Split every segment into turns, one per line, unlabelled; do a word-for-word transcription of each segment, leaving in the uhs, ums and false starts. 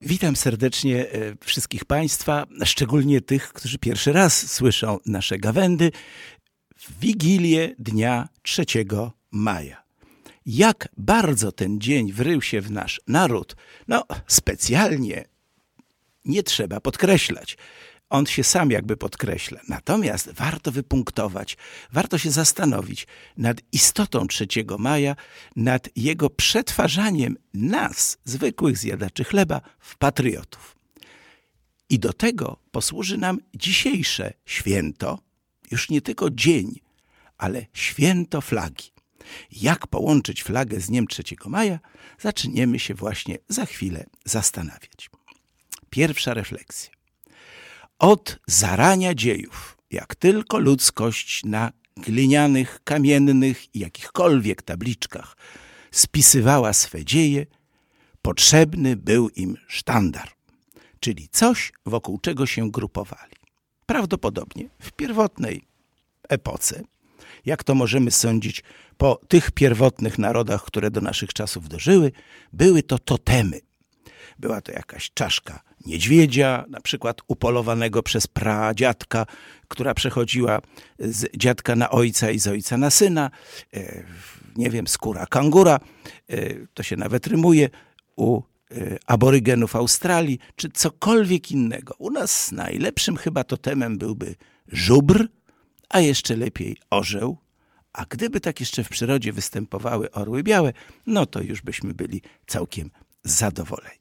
Witam serdecznie wszystkich Państwa, szczególnie tych, którzy pierwszy raz słyszą nasze gawędy w Wigilię dnia trzeciego maja. Jak bardzo ten dzień wrył się w nasz naród, no specjalnie nie trzeba podkreślać. On się sam jakby podkreśla. Natomiast warto wypunktować, warto się zastanowić nad istotą trzeciego maja, nad jego przetwarzaniem nas, zwykłych zjadaczy chleba, w patriotów. I do tego posłuży nam dzisiejsze święto, już nie tylko dzień, ale święto flagi. Jak połączyć flagę z dniem trzeciego maja, zaczniemy się właśnie za chwilę zastanawiać. Pierwsza refleksja. Od zarania dziejów, jak tylko ludzkość na glinianych, kamiennych i jakichkolwiek tabliczkach spisywała swe dzieje, potrzebny był im sztandar, czyli coś, wokół czego się grupowali. Prawdopodobnie w pierwotnej epoce, jak to możemy sądzić po tych pierwotnych narodach, które do naszych czasów dożyły, były to totemy. Była to jakaś czaszka niedźwiedzia, na przykład upolowanego przez pradziadka, która przechodziła z dziadka na ojca i z ojca na syna. E, nie wiem, skóra kangura, e, to się nawet rymuje, u e, aborygenów Australii, czy cokolwiek innego. U nas najlepszym chyba totemem byłby żubr, a jeszcze lepiej orzeł. A gdyby tak jeszcze w przyrodzie występowały orły białe, no to już byśmy byli całkiem zadowoleni.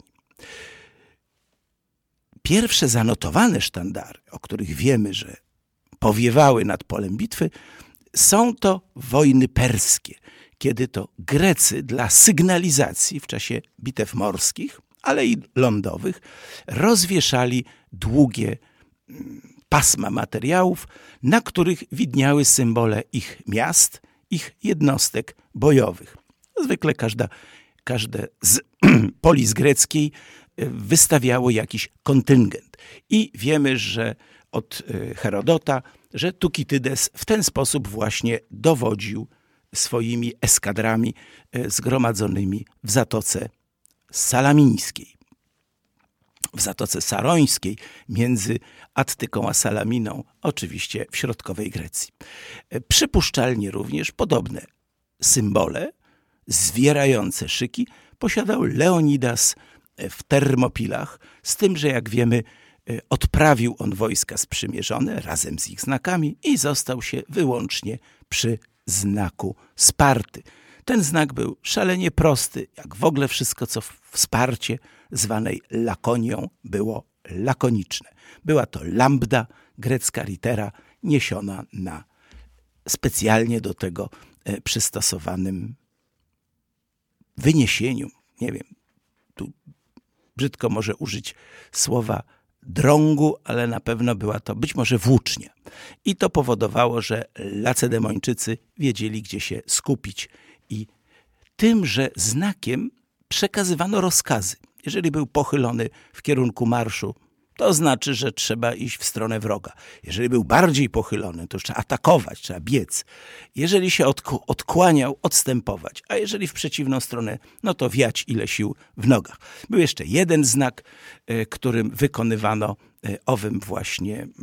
Pierwsze zanotowane sztandary, o których wiemy, że powiewały nad polem bitwy, są to wojny perskie, kiedy to Grecy dla sygnalizacji w czasie bitew morskich, ale i lądowych, rozwieszali długie pasma materiałów, na których widniały symbole ich miast, ich jednostek bojowych. Zwykle każda, każde z polis greckiej wystawiało jakiś kontyngent. I wiemy, że od Herodota, że Tukitydes w ten sposób właśnie dowodził swoimi eskadrami zgromadzonymi w Zatoce Salamińskiej. W Zatoce Sarońskiej między Attyką a Salaminą, oczywiście w środkowej Grecji. Przypuszczalnie również podobne symbole zwierające szyki posiadał Leonidas w Termopilach, z tym, że jak wiemy, odprawił on wojska sprzymierzone razem z ich znakami i został się wyłącznie przy znaku Sparty. Ten znak był szalenie prosty, jak w ogóle wszystko, co w Sparcie, zwanej Lakonią, było lakoniczne. Była to lambda, grecka litera, niesiona na specjalnie do tego przystosowanym wyniesieniu. Nie wiem, tu brzydko może użyć słowa drągu, ale na pewno była to być może włócznia. I to powodowało, że Lacedemończycy wiedzieli, gdzie się skupić. I tymże znakiem przekazywano rozkazy. Jeżeli był pochylony w kierunku marszu, to znaczy, że trzeba iść w stronę wroga. Jeżeli był bardziej pochylony, to już trzeba atakować, trzeba biec. Jeżeli się odk- odkłaniał, odstępować. A jeżeli w przeciwną stronę, no to wiać ile sił w nogach. Był jeszcze jeden znak, y, którym wykonywano y, owym właśnie y,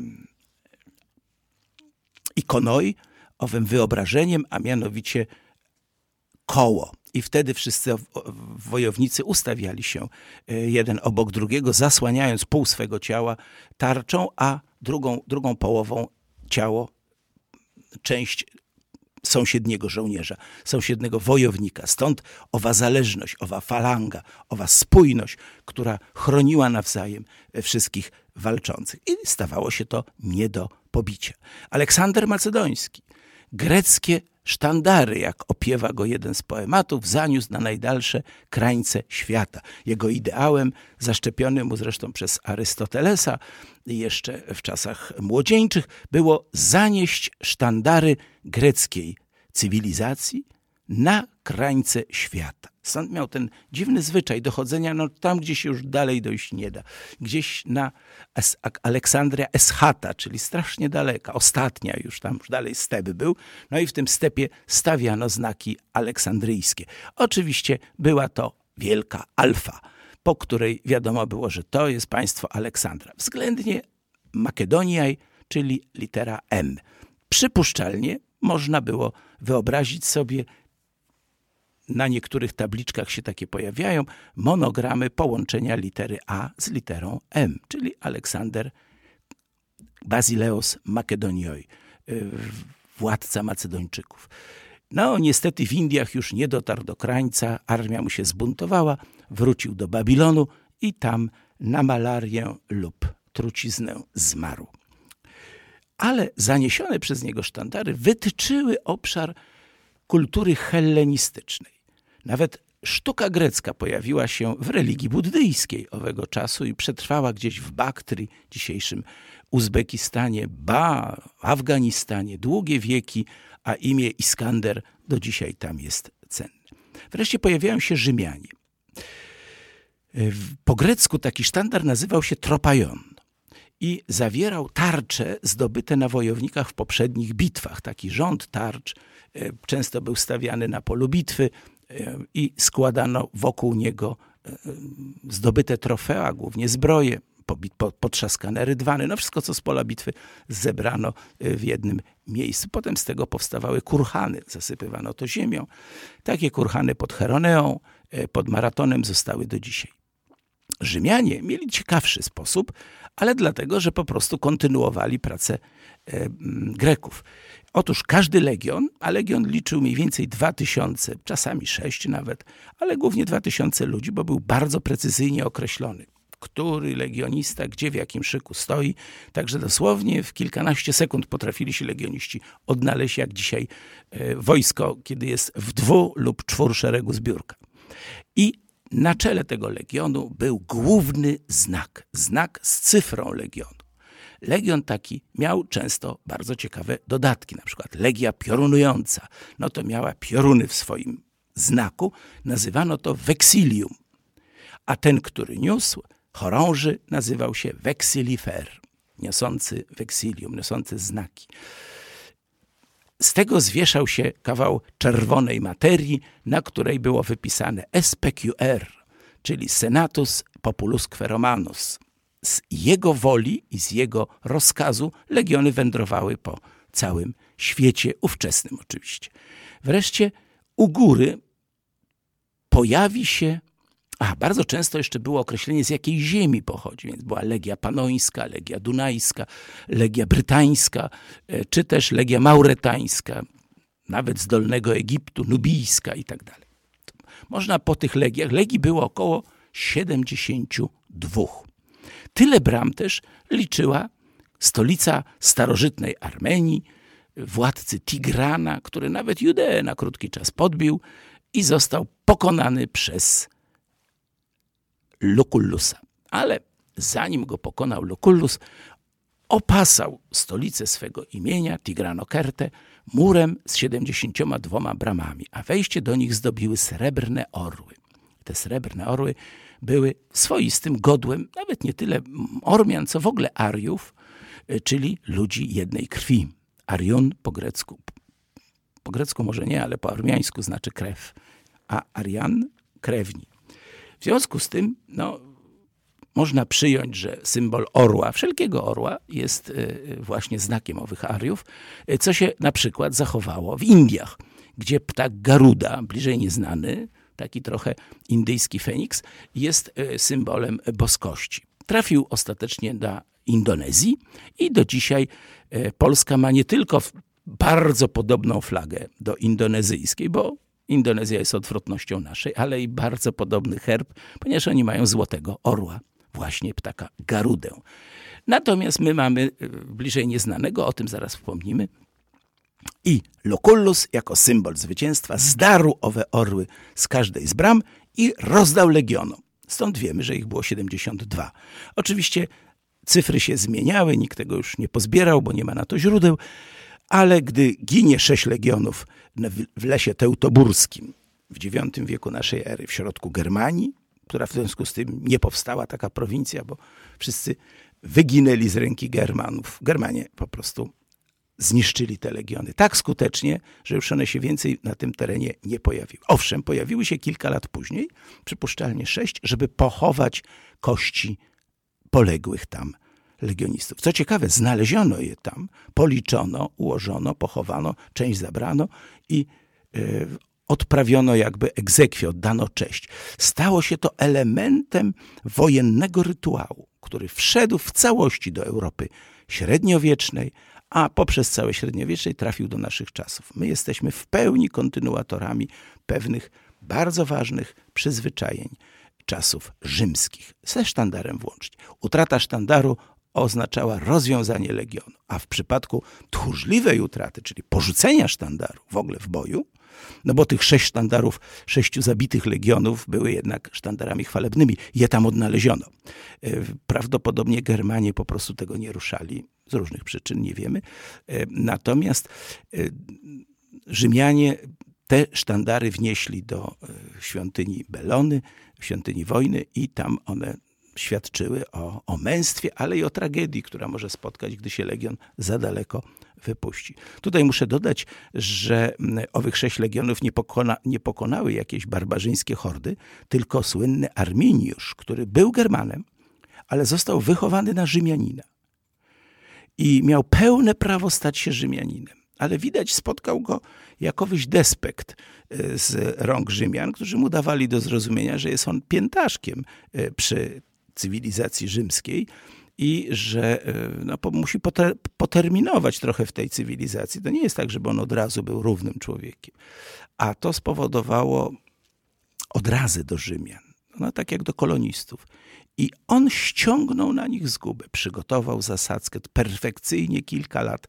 ikonoi, owym wyobrażeniem, a mianowicie koło. I wtedy wszyscy wojownicy ustawiali się jeden obok drugiego, zasłaniając pół swego ciała tarczą, a drugą, drugą połową ciało, część sąsiedniego żołnierza, sąsiedniego wojownika. Stąd owa zależność, owa falanga, owa spójność, która chroniła nawzajem wszystkich walczących. I stawało się to nie do pobicia. Aleksander Macedoński, greckie sztandary, jak opiewa go jeden z poematów, zaniósł na najdalsze krańce świata. Jego ideałem, zaszczepionym mu zresztą przez Arystotelesa jeszcze w czasach młodzieńczych, było zanieść sztandary greckiej cywilizacji na krańce świata. Stąd miał ten dziwny zwyczaj dochodzenia no, tam, gdzie się już dalej dojść nie da. Gdzieś na es- Aleksandria Eschata, czyli strasznie daleka, ostatnia już, tam już dalej step był. No i w tym stepie stawiano znaki aleksandryjskie. Oczywiście była to wielka alfa. po której wiadomo było, że to jest państwo Aleksandra. Względnie Makedoniaj, czyli litera M. Przypuszczalnie można było wyobrazić sobie, na niektórych tabliczkach się takie pojawiają, monogramy połączenia litery A z literą M, czyli Aleksander Basileos Makedonioi, władca Macedończyków. No niestety w Indiach już nie dotarł do krańca, armia mu się zbuntowała, wrócił do Babilonu i tam na malarię lub truciznę zmarł. Ale zaniesione przez niego sztandary wytyczyły obszar kultury hellenistycznej. Nawet sztuka grecka pojawiła się w religii buddyjskiej owego czasu i przetrwała gdzieś w Baktrii, dzisiejszym Uzbekistanie, ba, w Afganistanie długie wieki, a imię Iskander do dzisiaj tam jest cenne. Wreszcie pojawiają się Rzymianie. Po grecku taki sztandar nazywał się tropaion i zawierał tarcze zdobyte na wojownikach w poprzednich bitwach. Taki rząd tarcz często był stawiany na polu bitwy i składano wokół niego zdobyte trofea, głównie zbroje, potrzaskane rydwany, no wszystko co z pola bitwy zebrano w jednym miejscu. Potem z tego powstawały kurhany, zasypywano to ziemią. Takie kurhany pod Heroneą, pod Maratonem zostały do dzisiaj. Rzymianie mieli ciekawszy sposób, ale dlatego, że po prostu kontynuowali pracę e, Greków. Otóż każdy legion, a legion liczył mniej więcej dwa tysiące, czasami sześć nawet, ale głównie dwa tysiące ludzi, bo był bardzo precyzyjnie określony, który legionista, gdzie, w jakim szyku stoi. Także dosłownie w kilkanaście sekund potrafili się legioniści odnaleźć, jak dzisiaj e, wojsko, kiedy jest w dwu lub czwór szeregu zbiórka. I na czele tego legionu był główny znak, znak z cyfrą legionu. Legion taki miał często bardzo ciekawe dodatki, na przykład legia piorunująca, no to miała pioruny w swoim znaku, nazywano to vexilium, a ten, który niósł chorąży, nazywał się vexilifer, niosący vexilium, niosący znaki. Z tego zwieszał się kawał czerwonej materii, na której było wypisane S P Q R, czyli Senatus Populusque Romanus. Z jego woli i z jego rozkazu legiony wędrowały po całym świecie, ówczesnym oczywiście. Wreszcie u góry pojawi się, a bardzo często jeszcze było określenie, z jakiej ziemi pochodzi, więc była Legia Panońska, Legia Dunajska, Legia Brytańska, czy też Legia Mauretańska, nawet z Dolnego Egiptu, Nubijska i tak dalej. Można po tych legiach, legii było około siedemdziesięciu dwóch. Tyle bram też liczyła stolica starożytnej Armenii, władcy Tigrana, który nawet Judeę na krótki czas podbił i został pokonany przez Lucullusa. Ale zanim go pokonał Lucullus, opasał stolicę swego imienia, Tigranokerte, murem z siedemdziesięcioma dwoma bramami, a wejście do nich zdobiły srebrne orły. Te srebrne orły były swoistym godłem, nawet nie tyle Ormian, co w ogóle Ariów, czyli ludzi jednej krwi. Arion po grecku, po grecku może nie, ale po ormiańsku znaczy krew, a Arian krewni. W związku z tym, no, można przyjąć, że symbol orła, wszelkiego orła, jest właśnie znakiem owych Ariów, co się na przykład zachowało w Indiach, gdzie ptak Garuda, bliżej nieznany, taki trochę indyjski feniks, jest symbolem boskości. Trafił ostatecznie do Indonezji i do dzisiaj Polska ma nie tylko bardzo podobną flagę do indonezyjskiej, bo Indonezja jest odwrotnością naszej, ale i bardzo podobny herb, ponieważ oni mają złotego orła, właśnie ptaka Garudę. Natomiast my mamy bliżej nieznanego, o tym zaraz wspomnimy. I Lucullus jako symbol zwycięstwa zdarł owe orły z każdej z bram i rozdał legionom. Stąd wiemy, że ich było siedemdziesiąt dwa. Oczywiście cyfry się zmieniały, nikt tego już nie pozbierał, bo nie ma na to źródeł, ale gdy ginie sześć legionów w lesie teutoburskim w dziewiątym wieku naszej ery w środku Germanii, która w związku z tym nie powstała taka prowincja, bo wszyscy wyginęli z ręki Germanów. Germanie po prostu zniszczyli te legiony tak skutecznie, że już one się więcej na tym terenie nie pojawiły. Owszem, pojawiły się kilka lat później, przypuszczalnie sześć, żeby pochować kości poległych tam legionistów. Co ciekawe, znaleziono je tam, policzono, ułożono, pochowano, część zabrano i yy, odprawiono jakby egzekwię, oddano cześć. Stało się to elementem wojennego rytuału, który wszedł w całości do Europy średniowiecznej, a poprzez całe średniowieczne trafił do naszych czasów. My jesteśmy w pełni kontynuatorami pewnych bardzo ważnych przyzwyczajeń czasów rzymskich, ze sztandarem włącznie. Utrata sztandaru oznaczała rozwiązanie legionu, a w przypadku tchórzliwej utraty, czyli porzucenia sztandaru w ogóle w boju, no bo tych sześć sztandarów, sześciu zabitych legionów były jednak sztandarami chwalebnymi. Je tam odnaleziono. Prawdopodobnie Germanie po prostu tego nie ruszali. Z różnych przyczyn, nie wiemy. Natomiast Rzymianie te sztandary wnieśli do świątyni Belony, świątyni wojny i tam one świadczyły o, o męstwie, ale i o tragedii, która może spotkać, gdy się legion za daleko wypuści. Tutaj muszę dodać, że owych sześć legionów nie, pokona, nie pokonały jakieś barbarzyńskie hordy, tylko słynny Arminiusz, który był Germanem, ale został wychowany na Rzymianina i miał pełne prawo stać się Rzymianinem. Ale widać, spotkał go jakowyś despekt z rąk Rzymian, którzy mu dawali do zrozumienia, że jest on piętaszkiem przy cywilizacji rzymskiej i że no, musi poter poterminować trochę w tej cywilizacji. To nie jest tak, żeby on od razu był równym człowiekiem. A to spowodowało odrazy do Rzymian, no, tak jak do kolonistów. I on ściągnął na nich zgubę, przygotował zasadzkę perfekcyjnie kilka lat,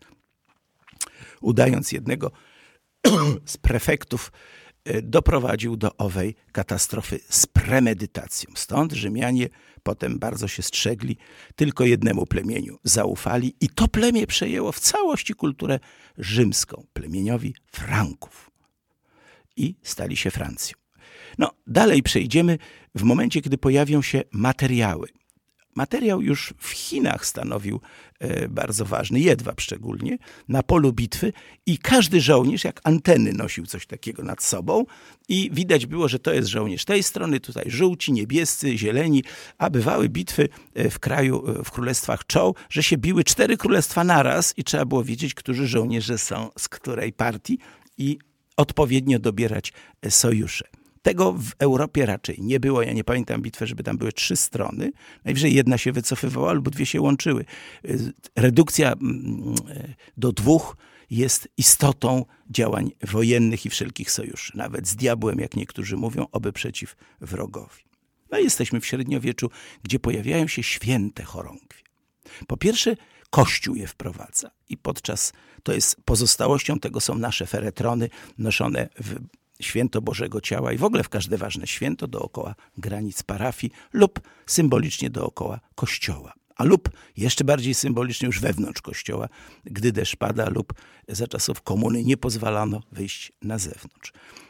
udając jednego z prefektów, doprowadził do owej katastrofy z premedytacją. Stąd Rzymianie potem bardzo się strzegli, tylko jednemu plemieniu zaufali i to plemię przejęło w całości kulturę rzymską, plemieniowi Franków i stali się Francją. No, dalej przejdziemy w momencie, kiedy pojawią się materiały. Materiał już w Chinach stanowił e, bardzo ważny, jedwab szczególnie, na polu bitwy i każdy żołnierz jak anteny nosił coś takiego nad sobą i widać było, że to jest żołnierz tej strony, tutaj żółci, niebiescy, zieleni, a bywały bitwy w kraju, w królestwach czoł, że się biły cztery królestwa naraz i trzeba było wiedzieć, którzy żołnierze są z której partii i odpowiednio dobierać sojusze. Tego w Europie raczej nie było. Ja nie pamiętam bitwy, żeby tam były trzy strony. Najwyżej jedna się wycofywała lub dwie się łączyły. Redukcja do dwóch jest istotą działań wojennych i wszelkich sojuszy. Nawet z diabłem, jak niektórzy mówią, oby przeciw wrogowi. No jesteśmy w średniowieczu, gdzie pojawiają się święte chorągwie. Po pierwsze, Kościół je wprowadza i podczas, to jest pozostałością tego są nasze feretrony noszone w święto Bożego Ciała i w ogóle w każde ważne święto dookoła granic parafii lub symbolicznie dookoła kościoła. A lub jeszcze bardziej symbolicznie już wewnątrz kościoła, gdy deszcz pada lub za czasów komuny nie pozwalano wyjść na zewnątrz.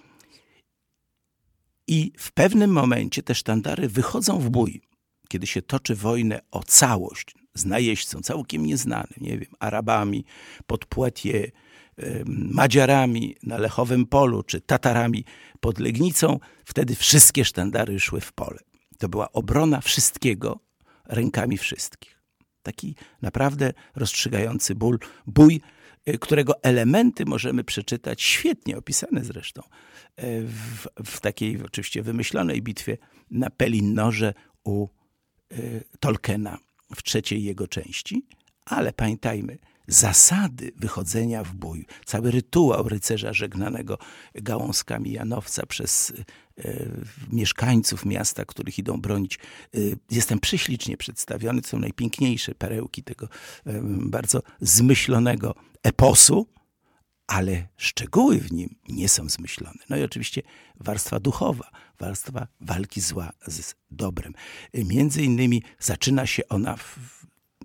I w pewnym momencie te sztandary wychodzą w bój, kiedy się toczy wojnę o całość z najeźdźcą całkiem nieznanym, nie wiem, Arabami pod Poitiers, Madziarami na Lechowym Polu, czy Tatarami pod Legnicą, wtedy wszystkie sztandary szły w pole. To była obrona wszystkiego rękami wszystkich. Taki naprawdę rozstrzygający ból, bój, którego elementy możemy przeczytać, świetnie opisane zresztą, w, w takiej oczywiście wymyślonej bitwie na Pelinnorze u y, Tolkiena w trzeciej jego części. Ale pamiętajmy, zasady wychodzenia w bój, cały rytuał rycerza żegnanego gałązkami janowca przez y, mieszkańców miasta, których idą bronić, y, jestem prześlicznie przedstawiony. To są najpiękniejsze perełki tego y, bardzo zmyślonego eposu, ale szczegóły w nim nie są zmyślone. No i oczywiście warstwa duchowa, warstwa walki zła z dobrem. Między innymi zaczyna się ona w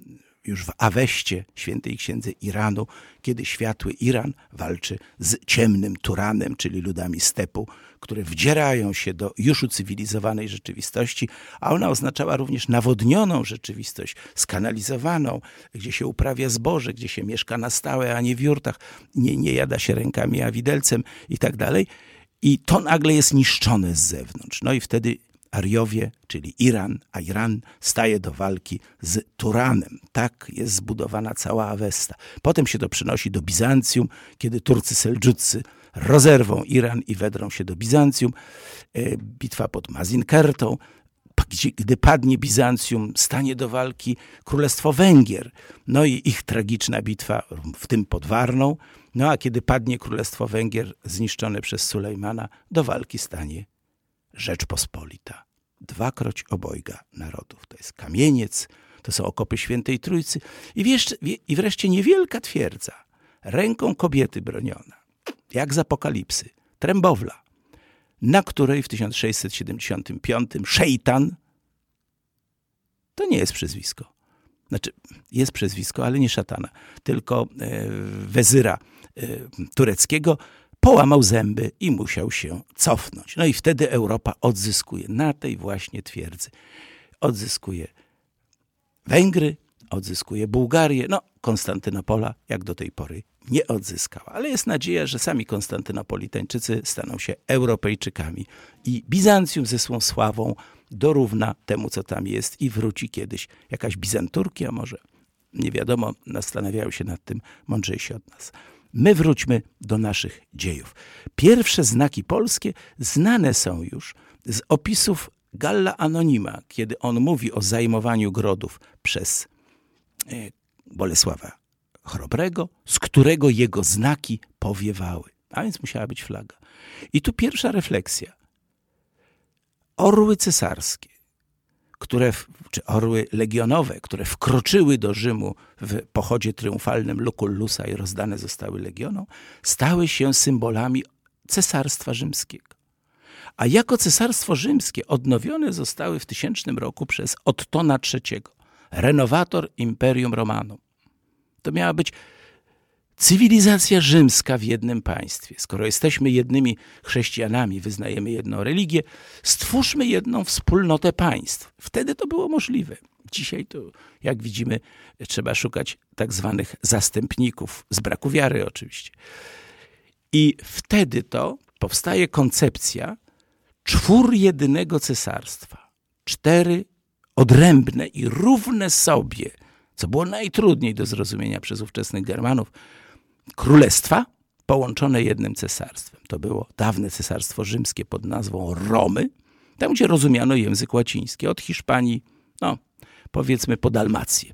już w Aweście, świętej księdze Iranu, kiedy światły Iran walczy z ciemnym Turanem, czyli ludami stepu, które wdzierają się do już ucywilizowanej rzeczywistości, a ona oznaczała również nawodnioną rzeczywistość, skanalizowaną, gdzie się uprawia zboże, gdzie się mieszka na stałe, a nie w jurtach, nie, nie jada się rękami, a widelcem i tak dalej. I to nagle jest niszczone z zewnątrz. No i wtedy Ariowie, czyli Iran, a Iran staje do walki z Turanem. Tak jest zbudowana cała Awesta. Potem się to przenosi do Bizancjum, kiedy Turcy Seldżucy rozerwą Iran i wedrą się do Bizancjum. Bitwa pod Mazinkertą. Gdy padnie Bizancjum, stanie do walki Królestwo Węgier. No i ich tragiczna bitwa, w tym pod Warną. No a kiedy padnie Królestwo Węgier, zniszczone przez Sulejmana, do walki stanie Rzeczpospolita. Dwakroć obojga narodów. To jest Kamieniec, to są okopy Świętej Trójcy i, wiesz, i wreszcie niewielka twierdza, ręką kobiety broniona, jak z Apokalipsy, Trembowla, na której w tysiąc sześćset siedemdziesiątym piątym szejtan, to nie jest przezwisko, znaczy jest przezwisko, ale nie szatana, tylko e, wezyra e, tureckiego, połamał zęby i musiał się cofnąć. No i wtedy Europa odzyskuje na tej właśnie twierdzy. Odzyskuje Węgry, odzyskuje Bułgarię. No, Konstantynopola jak do tej pory nie odzyskała. Ale jest nadzieja, że sami Konstantynopolitańczycy staną się Europejczykami i Bizancjum ze swą sławą dorówna temu, co tam jest i wróci kiedyś jakaś Bizanturkia może. Nie wiadomo, zastanawiają się nad tym mądrzejsi od nas. My wróćmy do naszych dziejów. Pierwsze znaki polskie znane są już z opisów Galla Anonima, kiedy on mówi o zajmowaniu grodów przez Bolesława Chrobrego, z którego jego znaki powiewały. A więc musiała być flaga. I tu pierwsza refleksja. Orły cesarskie, które, czy orły legionowe, które wkroczyły do Rzymu w pochodzie triumfalnym Lucullusa i rozdane zostały legionom, stały się symbolami Cesarstwa Rzymskiego. A jako Cesarstwo Rzymskie odnowione zostały w tysięcznym roku przez Ottona trzeciego, renovator Imperium Romanum. To miała być cywilizacja rzymska w jednym państwie. Skoro jesteśmy jednymi chrześcijanami, wyznajemy jedną religię, stwórzmy jedną wspólnotę państw. Wtedy to było możliwe. Dzisiaj to, jak widzimy, trzeba szukać tak zwanych zastępników, z braku wiary oczywiście. I wtedy to powstaje koncepcja czwór jedynego cesarstwa. Cztery odrębne i równe sobie, co było najtrudniej do zrozumienia przez ówczesnych Germanów, królestwa połączone jednym cesarstwem. To było dawne cesarstwo rzymskie pod nazwą Romy, tam gdzie rozumiano język łaciński, od Hiszpanii, no powiedzmy po Dalmację,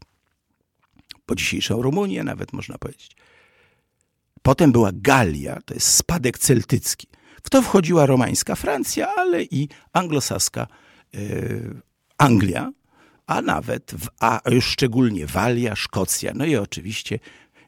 po dzisiejszą Rumunię nawet można powiedzieć. Potem była Galia, to jest spadek celtycki. W to wchodziła romańska Francja, ale i anglosaska yy, Anglia, a nawet, w, a już szczególnie Walia, Szkocja, no i oczywiście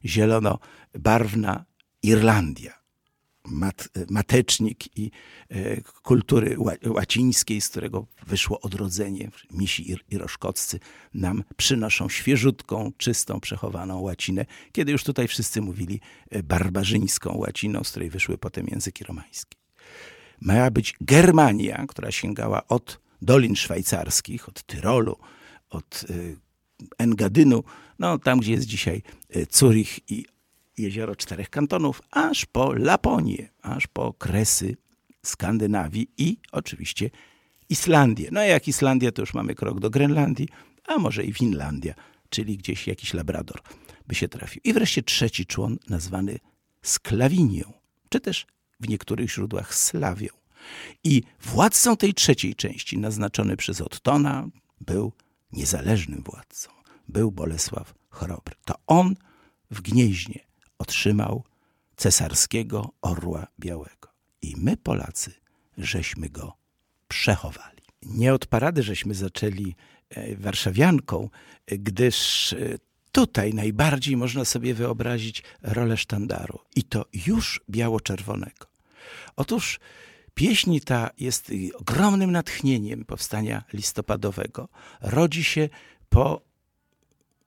zielonobarwna Irlandia. Mat, matecznik i e, kultury ła, łacińskiej, z którego wyszło odrodzenie. Misi ir, iroszkoccy nam przynoszą świeżutką, czystą, przechowaną łacinę, kiedy już tutaj wszyscy mówili barbarzyńską łaciną, z której wyszły potem języki romańskie. Miała być Germania, która sięgała od Dolin Szwajcarskich, od Tyrolu, od y, Engadynu, no tam, gdzie jest dzisiaj y, Zurich i jezioro czterech kantonów, aż po Laponię, aż po Kresy Skandynawii i oczywiście Islandię. No a jak Islandia, to już mamy krok do Grenlandii, a może i Finlandia, czyli gdzieś jakiś Labrador by się trafił. I wreszcie trzeci człon nazwany Sklawinią, czy też w niektórych źródłach Slawią. I władcą tej trzeciej części, naznaczony przez Ottona, był niezależnym władcą. Był Bolesław Chrobry. To on w Gnieźnie otrzymał cesarskiego orła białego. I my, Polacy, żeśmy go przechowali. Nie od parady żeśmy zaczęli warszawianką, gdyż tutaj najbardziej można sobie wyobrazić rolę sztandaru. I to już biało-czerwonego. Otóż pieśń ta jest ogromnym natchnieniem powstania listopadowego. Rodzi się po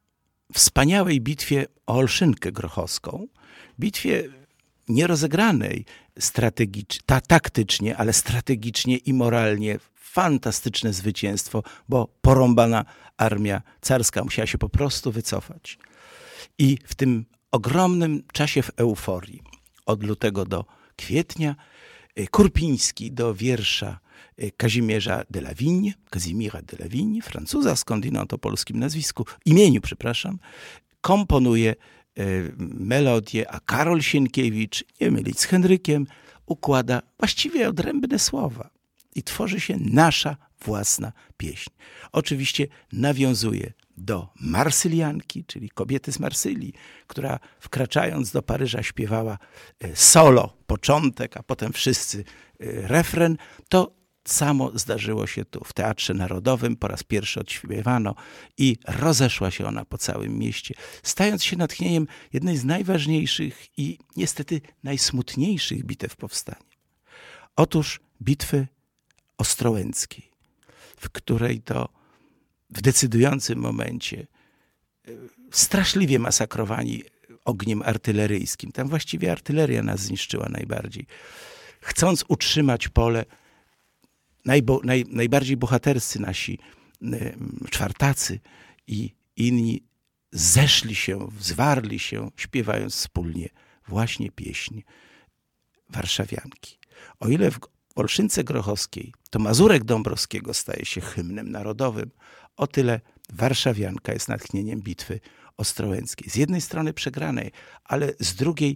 wspaniałej bitwie o Olszynkę Grochowską, bitwie nierozegranej strategicz- ta, taktycznie, ale strategicznie i moralnie. Fantastyczne zwycięstwo, bo porąbana armia carska musiała się po prostu wycofać. I w tym ogromnym czasie w euforii, od lutego do kwietnia, Kurpiński do wiersza Kazimierza de la Vigne, Kazimira de la Vigne, Francuza skądinąd o polskim nazwisku, imieniu, przepraszam, komponuje melodię, a Karol Sienkiewicz, nie mylić z Henrykiem, układa właściwie odrębne słowa i tworzy się nasza własna pieśń. Oczywiście nawiązuje do Marsylianki, czyli kobiety z Marsylii, która wkraczając do Paryża śpiewała solo, początek, a potem wszyscy refren. To samo zdarzyło się tu w Teatrze Narodowym, po raz pierwszy odśpiewano i rozeszła się ona po całym mieście, stając się natchnieniem jednej z najważniejszych i niestety najsmutniejszych bitew powstania. Otóż bitwy ostrołęckiej, w której to w decydującym momencie straszliwie masakrowani ogniem artyleryjskim, tam właściwie artyleria nas zniszczyła najbardziej, chcąc utrzymać pole, najbo, naj, najbardziej bohaterscy nasi y, czwartacy i inni zeszli się, zwarli się, śpiewając wspólnie właśnie pieśń warszawianki. O ile w Olszynce Grochowskiej to Mazurek Dąbrowskiego staje się hymnem narodowym, o tyle warszawianka jest natchnieniem bitwy ostrołęckiej. Z jednej strony przegranej, ale z drugiej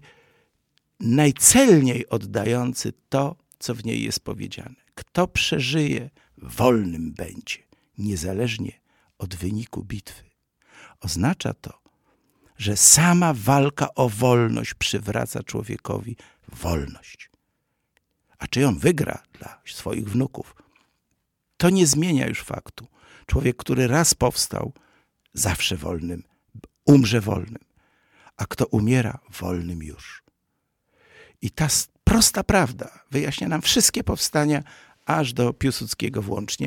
najcelniej oddający to, co w niej jest powiedziane. Kto przeżyje, wolnym będzie, niezależnie od wyniku bitwy. Oznacza to, że sama walka o wolność przywraca człowiekowi wolność. A czy on wygra dla swoich wnuków, to nie zmienia już faktu. Człowiek, który raz powstał, zawsze wolnym, umrze wolnym. A kto umiera, wolnym już. I ta prosta prawda wyjaśnia nam wszystkie powstania, aż do Piłsudskiego włącznie,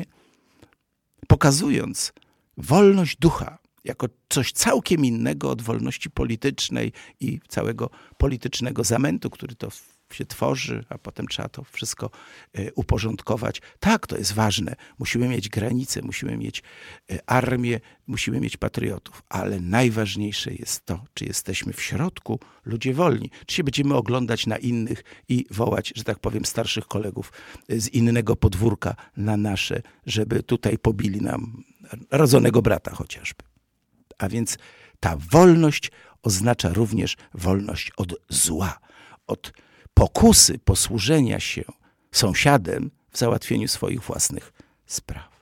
pokazując wolność ducha jako coś całkiem innego od wolności politycznej i całego politycznego zamętu, który to się tworzy, a potem trzeba to wszystko uporządkować. Tak, to jest ważne. Musimy mieć granice, musimy mieć armię, musimy mieć patriotów, ale najważniejsze jest to, czy jesteśmy w środku, ludzie wolni, czy się będziemy oglądać na innych i wołać, że tak powiem, starszych kolegów z innego podwórka na nasze, żeby tutaj pobili nam rodzonego brata chociażby. A więc ta wolność oznacza również wolność od zła, od pokusy posłużenia się sąsiadem w załatwieniu swoich własnych spraw.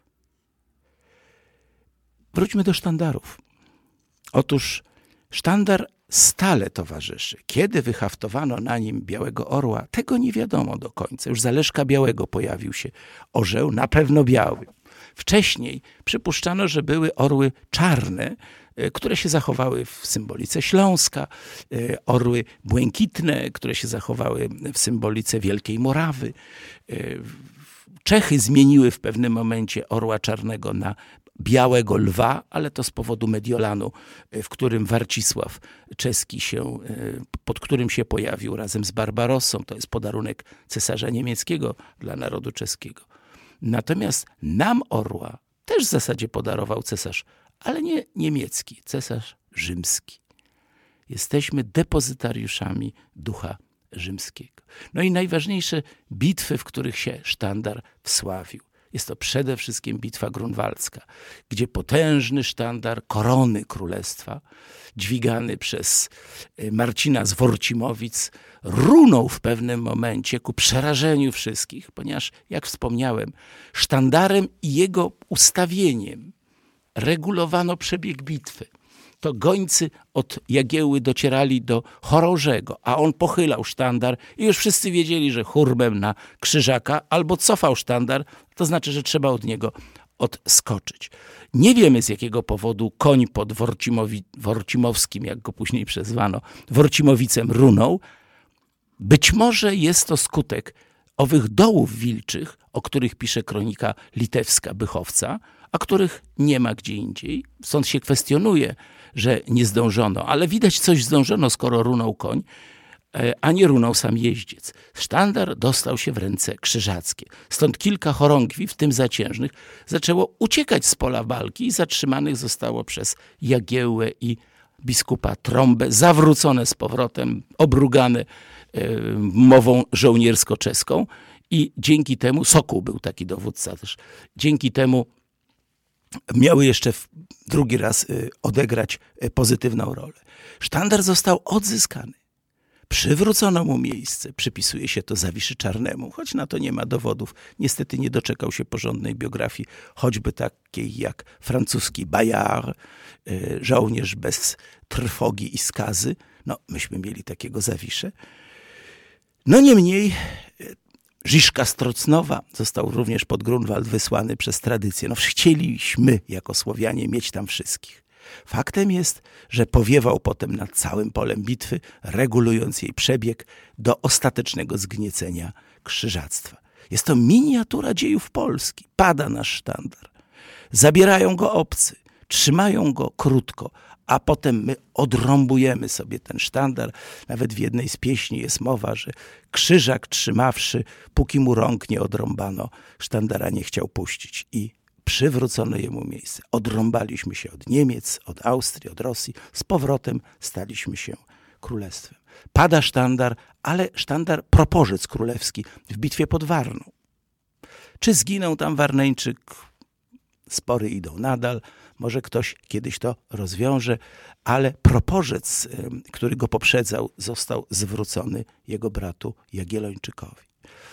Wróćmy do sztandarów. Otóż sztandar stale towarzyszy. Kiedy wyhaftowano na nim Białego Orła, tego nie wiadomo do końca. Już za Leszka Białego pojawił się orzeł, na pewno biały. Wcześniej przypuszczano, że były orły czarne, które się zachowały w symbolice Śląska, orły błękitne, które się zachowały w symbolice Wielkiej Morawy. Czechy zmieniły w pewnym momencie orła czarnego na białego lwa, ale to z powodu Mediolanu, w którym Warcisław czeski się, pod którym się pojawił razem z Barbarossą. To jest podarunek cesarza niemieckiego dla narodu czeskiego. Natomiast nam orła też w zasadzie podarował cesarz, ale nie niemiecki, cesarz rzymski. Jesteśmy depozytariuszami ducha rzymskiego. No i najważniejsze bitwy, w których się sztandar wsławił. Jest to przede wszystkim bitwa grunwaldzka, gdzie potężny sztandar korony królestwa, dźwigany przez Marcina z Worcimowic, runął w pewnym momencie ku przerażeniu wszystkich, ponieważ, jak wspomniałem, sztandarem i jego ustawieniem regulowano przebieg bitwy. To gońcy od Jagiełły docierali do Chorążego, a on pochylał sztandar i już wszyscy wiedzieli, że hurmem na Krzyżaka, albo cofał sztandar, to znaczy, że trzeba od niego odskoczyć. Nie wiemy, z jakiego powodu koń pod Worcimowi, Worcimowskim, jak go później przezwano, Worcimowicem runął. Być może jest to skutek owych dołów wilczych, o których pisze kronika litewska Bychowca, a których nie ma gdzie indziej. Stąd się kwestionuje, że nie zdążono, ale widać coś zdążono, skoro runął koń, a nie runął sam jeździec. Sztandar dostał się w ręce krzyżackie. Stąd kilka chorągwi, w tym zaciężnych, zaczęło uciekać z pola walki i zatrzymanych zostało przez Jagiełłę i biskupa Trąbę, zawrócone z powrotem, obrugane e, mową żołniersko-czeską i dzięki temu, Sokół był taki dowódca też, dzięki temu miały jeszcze drugi raz odegrać pozytywną rolę. Sztandar został odzyskany. Przywrócono mu miejsce. Przypisuje się to Zawiszy Czarnemu, choć na to nie ma dowodów. Niestety nie doczekał się porządnej biografii, choćby takiej jak francuski Bayard, żołnierz bez trwogi i skazy. No, myśmy mieli takiego Zawiszę. No niemniej Žižka z Trocnowa został również pod Grunwald wysłany przez tradycję. No chcieliśmy jako Słowianie mieć tam wszystkich. Faktem jest, że powiewał potem nad całym polem bitwy, regulując jej przebieg do ostatecznego zgniecenia krzyżactwa. Jest to miniatura dziejów Polski. Pada nasz sztandar. Zabierają go obcy, trzymają go krótko, a potem my odrąbujemy sobie ten sztandar. Nawet w jednej z pieśni jest mowa, że krzyżak trzymawszy, póki mu rąk nie odrąbano, sztandara nie chciał puścić i przywrócono jemu miejsce. Odrąbaliśmy się od Niemiec, od Austrii, od Rosji. Z powrotem staliśmy się królestwem. Pada sztandar, ale sztandar proporzec królewski w bitwie pod Warną. Czy zginął tam Warneńczyk? Spory idą nadal. Może ktoś kiedyś to rozwiąże, ale proporzec, który go poprzedzał, został zwrócony jego bratu Jagiellończykowi.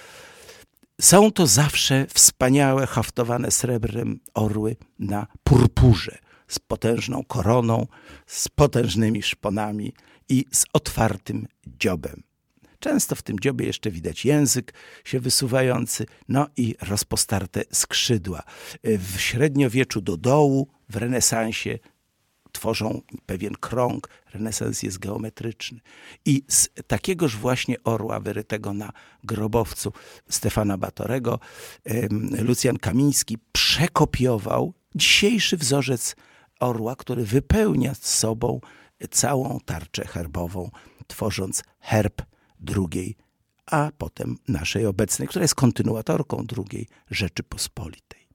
Są to zawsze wspaniałe, haftowane srebrem orły na purpurze, z potężną koroną, z potężnymi szponami i z otwartym dziobem. Często w tym dziobie jeszcze widać język się wysuwający, no i rozpostarte skrzydła. W średniowieczu do dołu, w renesansie tworzą pewien krąg. Renesans jest geometryczny. I z takiegoż właśnie orła wyrytego na grobowcu Stefana Batorego Lucjan Kamiński przekopiował dzisiejszy wzorzec orła, który wypełnia sobą całą tarczę herbową, tworząc herb drugiej, a potem naszej obecnej, która jest kontynuatorką drugiej Rzeczypospolitej.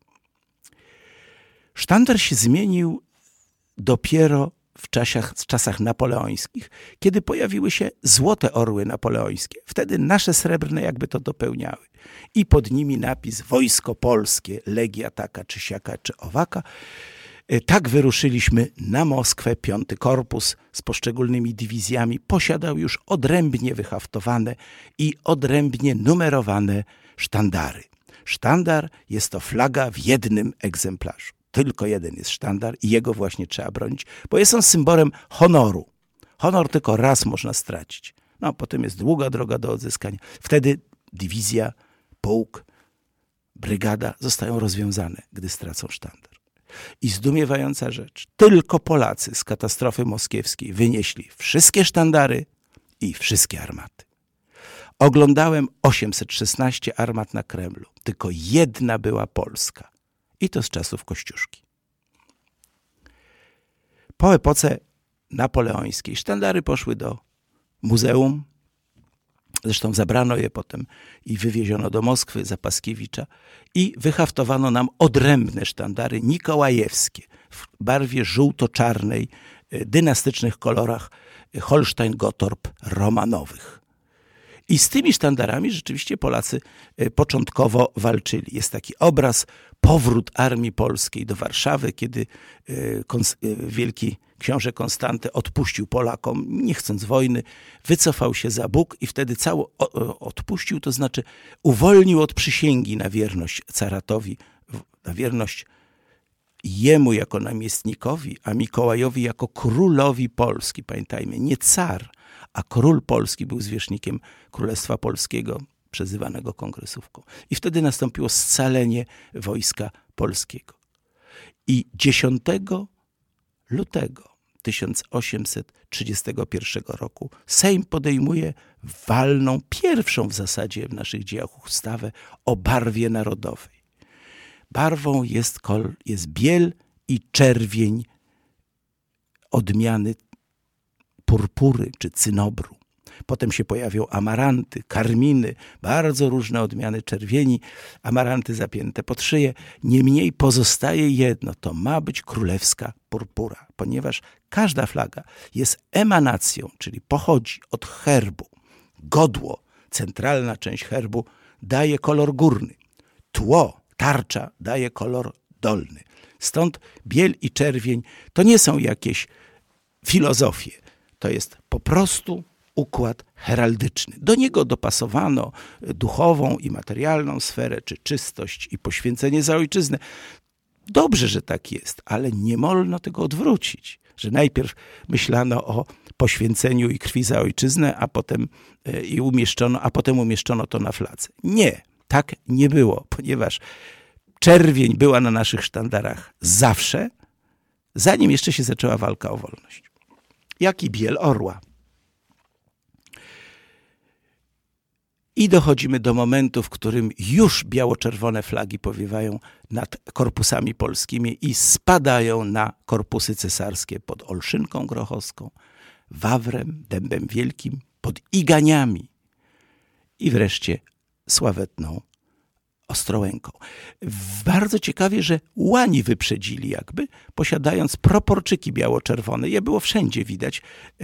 Sztandar się zmienił dopiero w czasach, w czasach napoleońskich, kiedy pojawiły się złote orły napoleońskie. Wtedy nasze srebrne jakby to dopełniały. I pod nimi napis Wojsko Polskie, Legia taka, czy siaka, czy owaka. Tak wyruszyliśmy na Moskwę. Piąty Korpus z poszczególnymi dywizjami posiadał już odrębnie wyhaftowane i odrębnie numerowane sztandary. Sztandar jest to flaga w jednym egzemplarzu. Tylko jeden jest sztandar i jego właśnie trzeba bronić, bo jest on symbolem honoru. Honor tylko raz można stracić. No, potem jest długa droga do odzyskania. Wtedy dywizja, pułk, brygada zostają rozwiązane, gdy stracą sztandar. I zdumiewająca rzecz, tylko Polacy z katastrofy moskiewskiej wynieśli wszystkie sztandary i wszystkie armaty. Oglądałem osiemset szesnaście armat na Kremlu. Tylko jedna była polska. I to z czasów Kościuszki. Po epoce napoleońskiej sztandary poszły do muzeum. Zresztą zabrano je potem i wywieziono do Moskwy za Paskiewicza i wyhaftowano nam odrębne sztandary nikołajewskie w barwie żółto-czarnej, dynastycznych kolorach Holstein-Gottorp-Romanowych. I z tymi sztandarami rzeczywiście Polacy początkowo walczyli. Jest taki obraz, powrót armii polskiej do Warszawy, kiedy wielki książę Konstanty odpuścił Polakom, nie chcąc wojny, wycofał się za Bóg i wtedy cało odpuścił, to znaczy uwolnił od przysięgi na wierność caratowi, na wierność jemu jako namiestnikowi, a Mikołajowi jako królowi Polski. Pamiętajmy, nie car, a król polski był zwierzchnikiem Królestwa Polskiego, przezywanego kongresówką. I wtedy nastąpiło scalenie wojska polskiego. I dziesiątego lutego tysiąc osiemset trzydziestego pierwszego roku Sejm podejmuje walną, pierwszą w zasadzie w naszych dziejach ustawę o barwie narodowej. Barwą jest, kol, jest biel i czerwień odmiany purpury czy cynobru. Potem się pojawią amaranty, karminy, bardzo różne odmiany czerwieni, amaranty zapięte pod szyję. Niemniej pozostaje jedno, to ma być królewska purpura, ponieważ każda flaga jest emanacją, czyli pochodzi od herbu. Godło, centralna część herbu, daje kolor górny. Tło, tarcza, daje kolor dolny. Stąd biel i czerwień to nie są jakieś filozofie, to jest po prostu układ heraldyczny. Do niego dopasowano duchową i materialną sferę, czy czystość i poświęcenie za ojczyznę. Dobrze, że tak jest, ale nie wolno tego odwrócić, że najpierw myślano o poświęceniu i krwi za ojczyznę, a potem i umieszczono, a potem umieszczono to na fladze. Nie, tak nie było, ponieważ czerwień była na naszych sztandarach zawsze, zanim jeszcze się zaczęła walka o wolność. Jak i biel orła. I dochodzimy do momentu, w którym już biało-czerwone flagi powiewają nad korpusami polskimi i spadają na korpusy cesarskie pod Olszynką Grochowską, Wawrem, Dębem Wielkim, pod Iganiami i wreszcie sławetną Ostrołęką. Bardzo ciekawie, że Łani wyprzedzili jakby, posiadając proporczyki biało-czerwone. Je było wszędzie widać.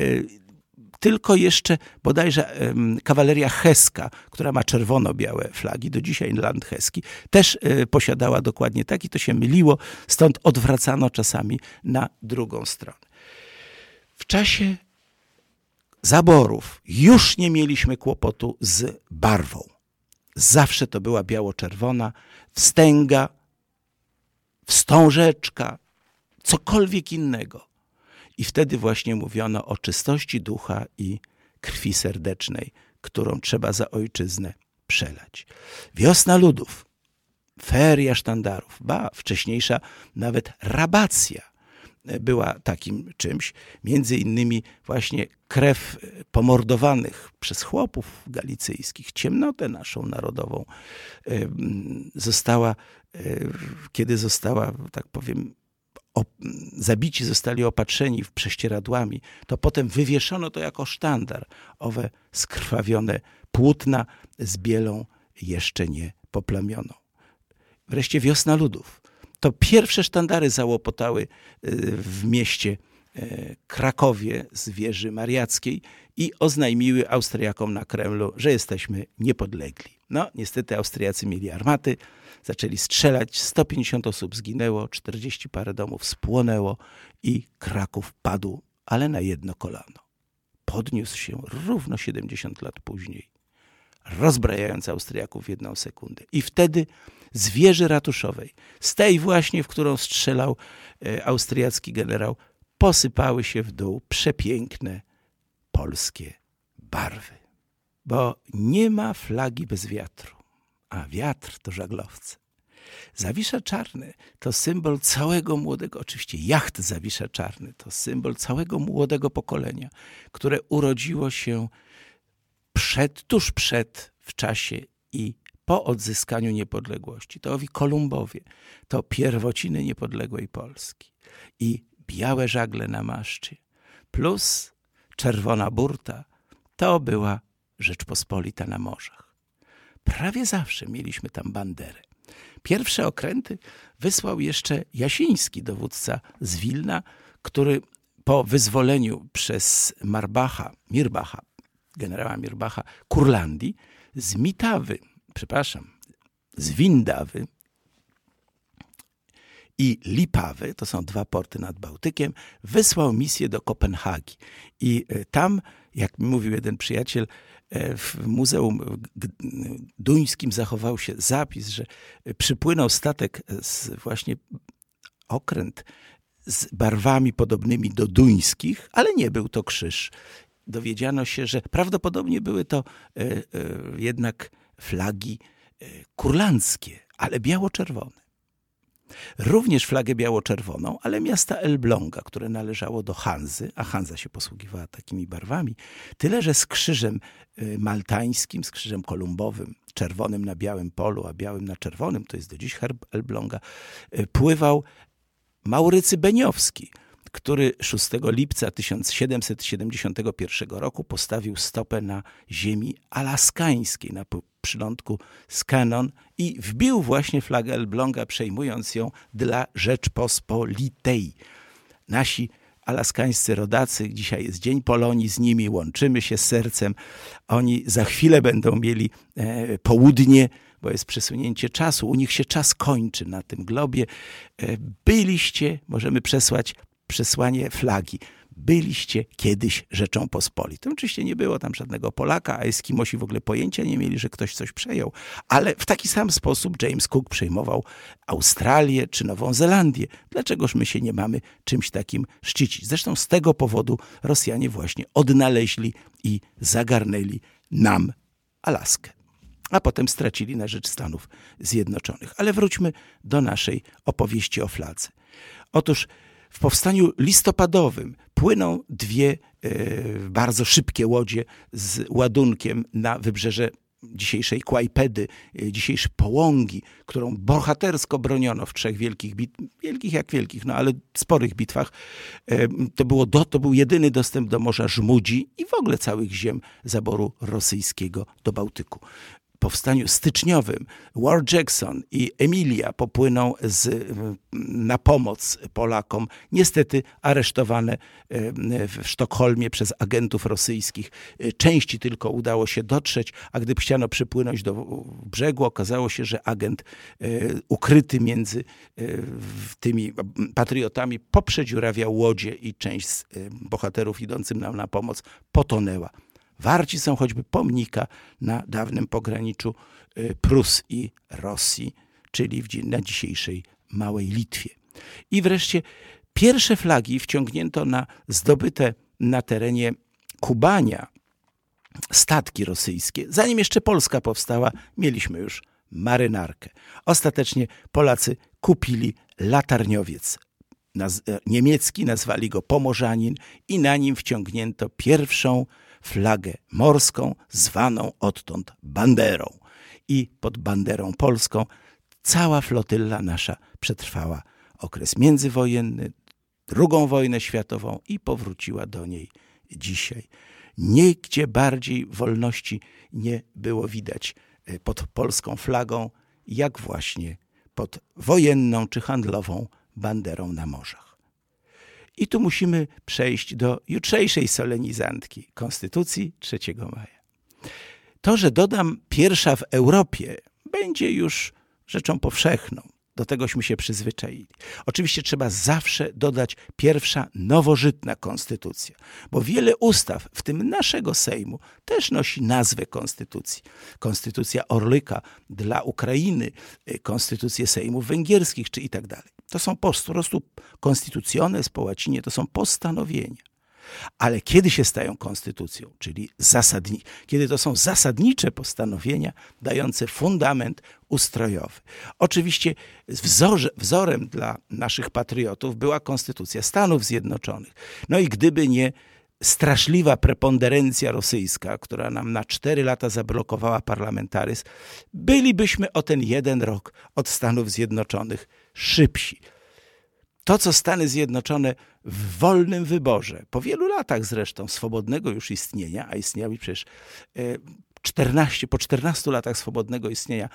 Tylko jeszcze bodajże kawaleria heska, która ma czerwono-białe flagi, do dzisiaj land heski, też posiadała dokładnie tak i to się myliło, stąd odwracano czasami na drugą stronę. W czasie zaborów już nie mieliśmy kłopotu z barwą. Zawsze to była biało-czerwona, wstęga, wstążeczka, cokolwiek innego. I wtedy właśnie mówiono o czystości ducha i krwi serdecznej, którą trzeba za ojczyznę przelać. Wiosna ludów, feria sztandarów, ba, wcześniejsza nawet rabacja była takim czymś. Między innymi właśnie krew pomordowanych przez chłopów galicyjskich, ciemnotę naszą narodową została, kiedy została, tak powiem, O, zabici zostali opatrzeni w prześcieradłami, to potem wywieszono to jako sztandar. Owe skrwawione płótna z bielą jeszcze nie poplamioną. Wreszcie wiosna ludów. To pierwsze sztandary załopotały w mieście Krakowie z wieży mariackiej i oznajmiły Austriakom na Kremlu, że jesteśmy niepodlegli. No, niestety Austriacy mieli armaty, zaczęli strzelać, sto pięćdziesiąt osób zginęło, czterdzieści parę domów spłonęło i Kraków padł, ale na jedno kolano. Podniósł się równo siedemdziesiąt lat później, rozbrajając Austriaków w jedną sekundę. I wtedy z wieży ratuszowej, z tej właśnie, w którą strzelał austriacki generał, posypały się w dół przepiękne polskie barwy. Bo nie ma flagi bez wiatru, a wiatr to żaglowce. Zawisza Czarny to symbol całego młodego, oczywiście jacht Zawisza Czarny to symbol całego młodego pokolenia, które urodziło się przed, tuż przed, w czasie i po odzyskaniu niepodległości. To owi Kolumbowie, to pierwociny niepodległej Polski. I białe żagle na maszcie plus czerwona burta to była Rzeczpospolita na morzach. Prawie zawsze mieliśmy tam banderę. Pierwsze okręty wysłał jeszcze Jasiński, dowódca z Wilna, który po wyzwoleniu przez Marbacha, Mirbacha, generała Mirbacha, Kurlandii, z Mitawy, przepraszam, z Windawy i Lipawy, to są dwa porty nad Bałtykiem, wysłał misję do Kopenhagi. I tam, jak mi mówił jeden przyjaciel, w Muzeum Duńskim zachował się zapis, że przypłynął statek z właśnie okręt z barwami podobnymi do duńskich, ale nie był to krzyż. Dowiedziano się, że prawdopodobnie były to e, e, jednak flagi e, kurlandzkie, ale biało-czerwone. Również flagę biało-czerwoną, ale miasta Elbląga, które należało do Hanzy, a Hanza się posługiwała takimi barwami, tyle że z krzyżem maltańskim, z krzyżem kolumbowym, czerwonym na białym polu, a białym na czerwonym, to jest do dziś herb Elbląga, pływał Maurycy Beniowski, który szóstego lipca tysiąc siedemset siedemdziesiątego pierwszego roku postawił stopę na ziemi alaskańskiej, na przylądku Scannon i wbił właśnie flagę Elbląga, przejmując ją dla Rzeczpospolitej. Nasi alaskańscy rodacy, dzisiaj jest Dzień Polonii, z nimi łączymy się z sercem. Oni za chwilę będą mieli e, południe, bo jest przesunięcie czasu. U nich się czas kończy na tym globie. E, byliście, możemy przesłać przesłanie flagi. Byliście kiedyś Rzecząpospolitą. Oczywiście nie było tam żadnego Polaka, a Eskimosi w ogóle pojęcia nie mieli, że ktoś coś przejął. Ale w taki sam sposób James Cook przejmował Australię czy Nową Zelandię. Dlaczegoż my się nie mamy czymś takim szczycić? Zresztą z tego powodu Rosjanie właśnie odnaleźli i zagarnęli nam Alaskę. A potem stracili na rzecz Stanów Zjednoczonych. Ale wróćmy do naszej opowieści o fladze. Otóż w powstaniu listopadowym płyną dwie e, bardzo szybkie łodzie z ładunkiem na wybrzeże dzisiejszej Kłajpedy, e, dzisiejszej Połągi, którą bohatersko broniono w trzech wielkich bitwach, wielkich jak wielkich, no ale sporych bitwach. E, to, było do, to był jedyny dostęp do Morza Żmudzi i w ogóle całych ziem zaboru rosyjskiego do Bałtyku. Powstaniu styczniowym War Jackson i Emilia popłyną z, na pomoc Polakom, niestety aresztowane w Sztokholmie przez agentów rosyjskich. Części tylko udało się dotrzeć, a gdy chciano przypłynąć do brzegu, okazało się, że agent ukryty między tymi patriotami poprzedziurawiał łodzie i część z bohaterów idącym nam na pomoc potonęła. Warci są choćby pomnika na dawnym pograniczu Prus i Rosji, czyli na dzisiejszej Małej Litwie. I wreszcie pierwsze flagi wciągnięto na zdobyte na terenie Kubania statki rosyjskie. Zanim jeszcze Polska powstała, mieliśmy już marynarkę. Ostatecznie Polacy kupili latarniowiec naz- niemiecki, nazwali go Pomorzanin i na nim wciągnięto pierwszą flagę morską, zwaną odtąd banderą. I pod banderą polską cała flotylla nasza przetrwała okres międzywojenny, drugą wojnę światową i powróciła do niej dzisiaj. Nigdzie bardziej wolności nie było widać pod polską flagą, jak właśnie pod wojenną czy handlową banderą na morzach. I tu musimy przejść do jutrzejszej solenizantki Konstytucji trzeciego maja. To, że dodam pierwsza w Europie, będzie już rzeczą powszechną. Do tegośmy się przyzwyczaili. Oczywiście trzeba zawsze dodać pierwsza nowożytna konstytucja, bo wiele ustaw, w tym naszego Sejmu, też nosi nazwę konstytucji. Konstytucja Orlyka dla Ukrainy, konstytucje Sejmów węgierskich czy i tak dalej. To są po prostu konstytucjones po łacinie, to są postanowienia. Ale kiedy się stają konstytucją, czyli zasadni, kiedy to są zasadnicze postanowienia dające fundament ustrojowy. Oczywiście wzorze, wzorem dla naszych patriotów była Konstytucja Stanów Zjednoczonych. No i gdyby nie straszliwa preponderencja rosyjska, która nam na cztery lata zablokowała parlamentaryzm, bylibyśmy o ten jeden rok od Stanów Zjednoczonych szybsi. To, co Stany Zjednoczone w wolnym wyborze, po wielu latach zresztą swobodnego już istnienia, a istniały przecież czternaście, po czternastu latach swobodnego istnienia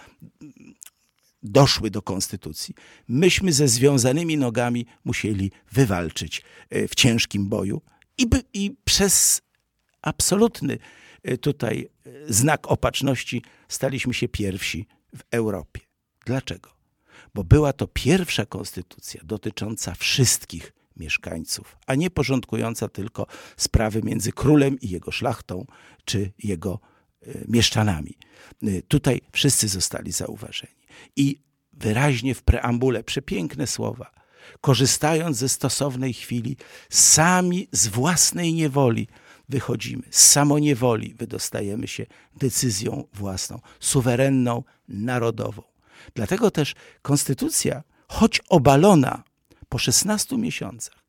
doszły do konstytucji. Myśmy ze związanymi nogami musieli wywalczyć w ciężkim boju i, by, i przez absolutny tutaj znak opatrzności staliśmy się pierwsi w Europie. Dlaczego? Bo była to pierwsza konstytucja dotycząca wszystkich mieszkańców, a nie porządkująca tylko sprawy między królem i jego szlachtą, czy jego y, mieszczanami. Y, tutaj wszyscy zostali zauważeni. I wyraźnie w preambule przepiękne słowa. Korzystając ze stosownej chwili, sami z własnej niewoli wychodzimy, z samoniewoli wydostajemy się decyzją własną, suwerenną, narodową. Dlatego też konstytucja, choć obalona po szesnastu miesiącach,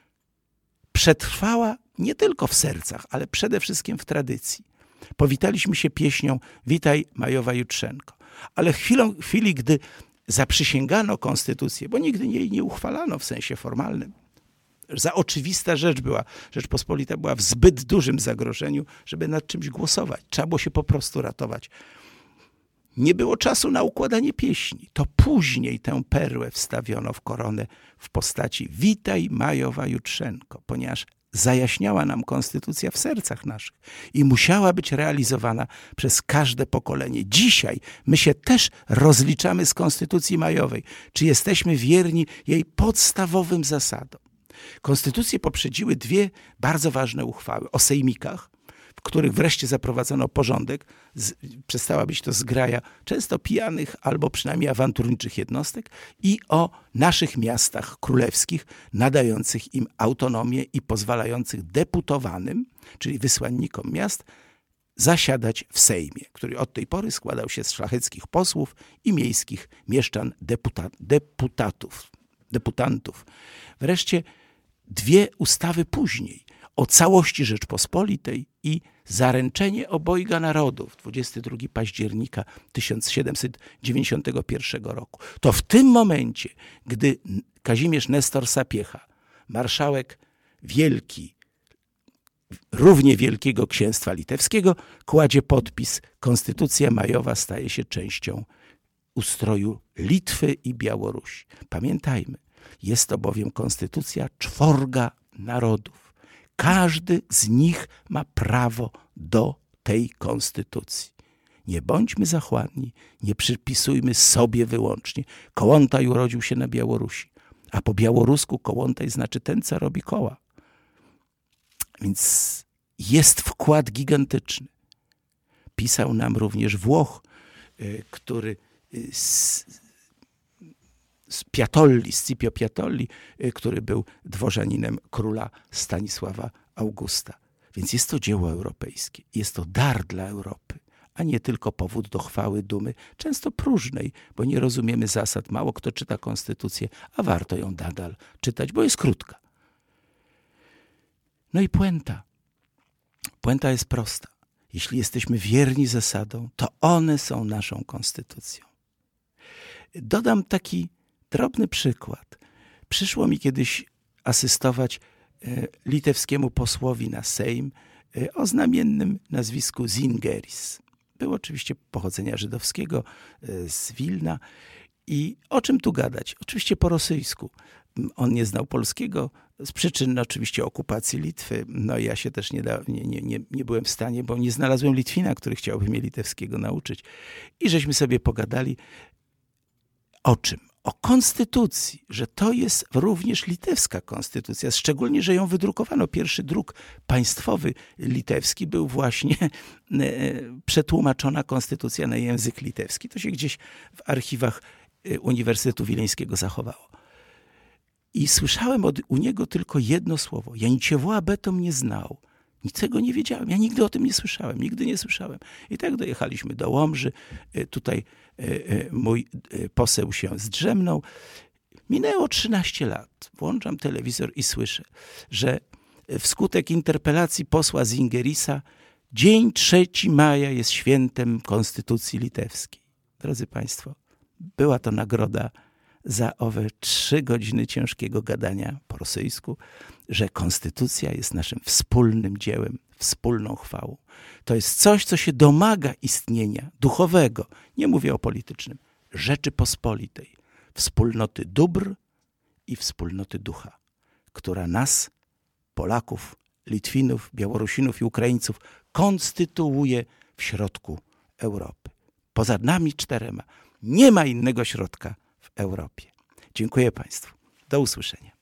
przetrwała nie tylko w sercach, ale przede wszystkim w tradycji. Powitaliśmy się pieśnią Witaj Majowa Jutrzenko. Ale chwilą, chwili, gdy zaprzysięgano konstytucję, bo nigdy jej nie uchwalano w sensie formalnym, za oczywista rzecz była, Rzeczpospolita była w zbyt dużym zagrożeniu, żeby nad czymś głosować. Trzeba było się po prostu ratować. Nie było czasu na układanie pieśni. To później tę perłę wstawiono w koronę w postaci Witaj Majowa Jutrzenko, ponieważ zajaśniała nam konstytucja w sercach naszych i musiała być realizowana przez każde pokolenie. Dzisiaj my się też rozliczamy z konstytucji majowej. Czy jesteśmy wierni jej podstawowym zasadom? Konstytucję poprzedziły dwie bardzo ważne uchwały o sejmikach, w których wreszcie zaprowadzono porządek. Z, przestała być to zgraja często pijanych albo przynajmniej awanturniczych jednostek i o naszych miastach królewskich, nadających im autonomię i pozwalających deputowanym, czyli wysłannikom miast, zasiadać w Sejmie, który od tej pory składał się z szlacheckich posłów i miejskich mieszczan deputa, deputatów, deputantów. Wreszcie dwie ustawy później o całości Rzeczpospolitej i zaręczenie obojga narodów dwudziestego drugiego października tysiąc siedemset dziewięćdziesiątego pierwszego roku. To w tym momencie, gdy Kazimierz Nestor Sapiecha, marszałek wielki, równie wielkiego księstwa litewskiego, kładzie podpis, konstytucja majowa staje się częścią ustroju Litwy i Białorusi. Pamiętajmy, jest to bowiem konstytucja czworga narodów. Każdy z nich ma prawo do tej konstytucji. Nie bądźmy zachłanni, nie przypisujmy sobie wyłącznie. Kołłątaj urodził się na Białorusi, a po białorusku kołłątaj znaczy ten, co robi koła. Więc jest wkład gigantyczny. Pisał nam również Włoch, który z, z Piatolli, Scipio Piatolli, który był dworzaninem króla Stanisława Augusta. Więc jest to dzieło europejskie. Jest to dar dla Europy, a nie tylko powód do chwały, dumy, często próżnej, bo nie rozumiemy zasad. Mało kto czyta konstytucję, a warto ją nadal czytać, bo jest krótka. No i puenta. Puenta jest prosta. Jeśli jesteśmy wierni zasadom, to one są naszą konstytucją. Dodam taki drobny przykład. Przyszło mi kiedyś asystować e, litewskiemu posłowi na Sejm e, o znamiennym nazwisku Zingeris. Był oczywiście pochodzenia żydowskiego, e, z Wilna. I o czym tu gadać? Oczywiście po rosyjsku. On nie znał polskiego z przyczyn no, oczywiście okupacji Litwy. No ja się też nie, da, nie, nie, nie, nie byłem w stanie, bo nie znalazłem Litwina, który chciałby mnie litewskiego nauczyć. I żeśmy sobie pogadali o czym? O konstytucji, że to jest również litewska konstytucja, szczególnie, że ją wydrukowano. Pierwszy druk państwowy litewski był właśnie e, przetłumaczona konstytucja na język litewski. To się gdzieś w archiwach Uniwersytetu Wileńskiego zachowało. I słyszałem od, u niego tylko jedno słowo. Janiciewoa Betom nie znał. Niczego nie wiedziałem. Ja nigdy o tym nie słyszałem. Nigdy nie słyszałem. I tak dojechaliśmy do Łomży. Tutaj mój poseł się zdrzemnął. Minęło trzynaście lat. Włączam telewizor i słyszę, że wskutek interpelacji posła Zingerisa dzień trzeciego maja jest świętem Konstytucji Litewskiej. Drodzy Państwo, była to nagroda za owe trzy godziny ciężkiego gadania po rosyjsku, że konstytucja jest naszym wspólnym dziełem, wspólną chwałą. To jest coś, co się domaga istnienia duchowego, nie mówię o politycznym, Rzeczypospolitej, wspólnoty dóbr i wspólnoty ducha, która nas, Polaków, Litwinów, Białorusinów i Ukraińców konstytuuje w środku Europy. Poza nami czterema nie ma innego środka w Europie. Dziękuję Państwu. Do usłyszenia.